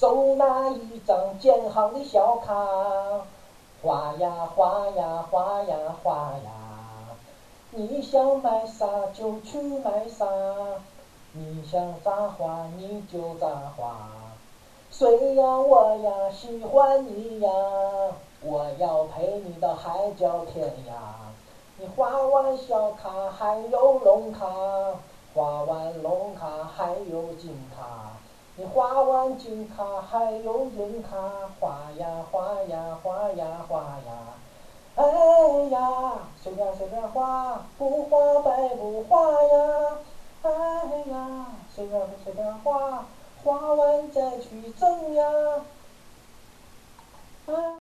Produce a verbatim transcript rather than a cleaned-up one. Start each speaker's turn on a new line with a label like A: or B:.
A: 手拿一张建行的小卡，画呀画呀画呀画呀，你想买啥就去买啥，你想咋画你就咋画。谁呀我呀喜欢你呀，我要陪你到海角天涯。你画完小卡还有龙卡，画完龙卡还有金卡，你画完金卡还有银卡，画呀画呀画呀画呀。哎呀，随便随便画，不画白不画呀。哎呀，随便随便画，画完再去挣呀。哎